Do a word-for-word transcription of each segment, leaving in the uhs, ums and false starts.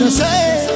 să se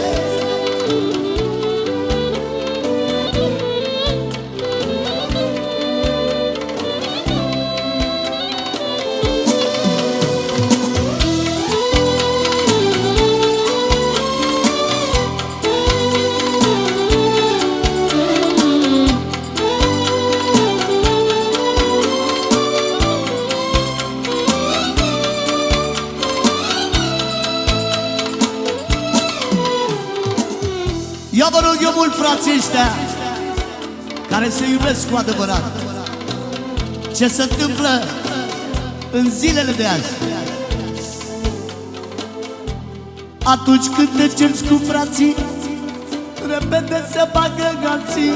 ia vă rog eu mult, frații ăștia care se iubesc cu adevărat, ce se întâmplă în zilele de azi. Atunci când te cerți cu frații, repede se bagă alții.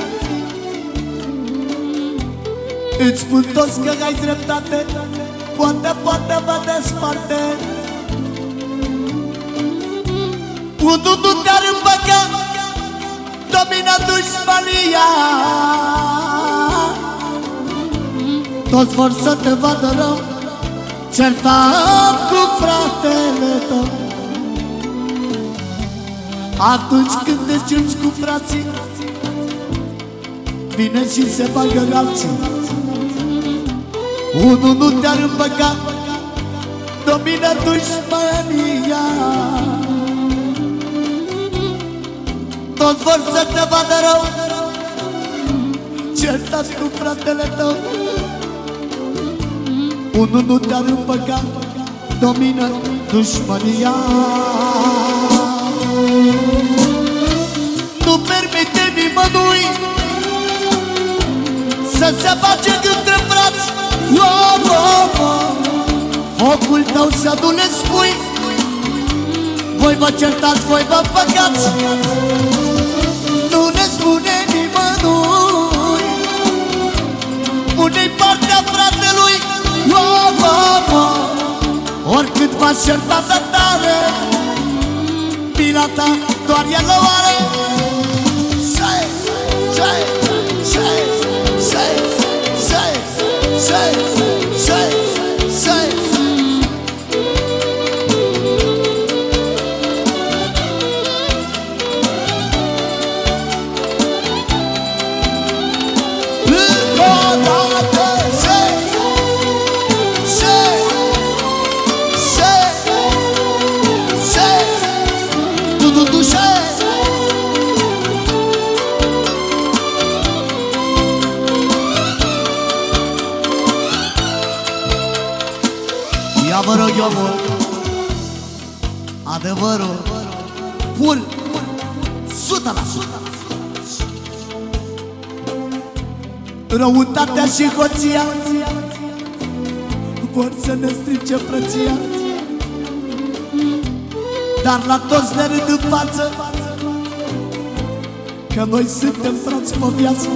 Îți spun toți că ai dreptate, poate, poate vă desparte. Unul nu te-ar împăca, domina dușmania. Toți vor să te vadă rău, certat cu fratele tău. Atunci când te cerți cu frații, vine și se bagă alții. Unul nu te-ar împăca, domina dușmania. Toți vor să te vadă rău, certat cu fratele tău. Unul nu te-ar împăca, domină dușmania. Nu permite nimănui să se bage între frați. Oh, oh, oh. Focul tău să nu le spui, voi vă certați, voi vă păcați. Nu ne spune nimănui unde-i partea fratelui. Oh, oh, oh. Oricât v-ați certat de tare, mila ta doar el o are. Say, say, say, say, say, say, say, say. Ia vă rog eu mult, adevărul pur, o sută la sută. Răutatea și hoția vor să ne strice frăția, dar la toți ne râd în față că noi suntem frați pe viață.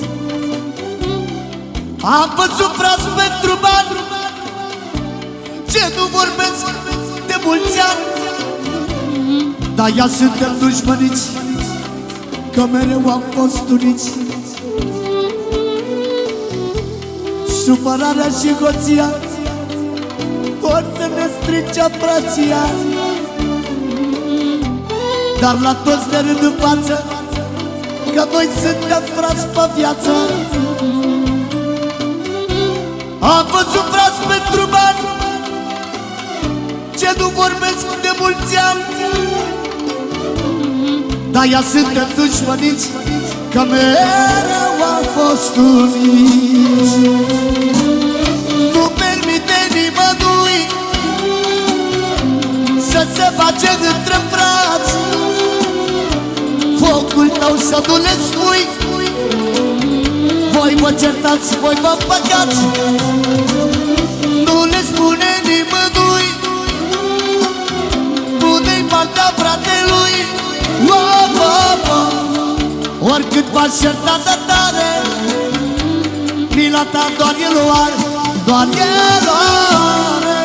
Am văzut frați pentru bani ce nu vorbesc de mulți ani, dar ea suntem dușmănici, că mereu am fost unici. Supărarea și hoția vor să ne strice frăția, dar la toți ne râd în față că noi suntem frați pe viață. Am văzut frați pentru bani ce nu vorbesc de mulți ani, dar ea suntem dușmănici, că mereu am fost unici. Nu permite nimănui să se face între frați. Focul tău să nu le spui, voi vă certați, voi vă păcați. Nu le spune nimănui unde-i partea fratelui. Oh, oh, oh. Oricât v-ați certat de tare, mila ta doar el o are, doar el o are.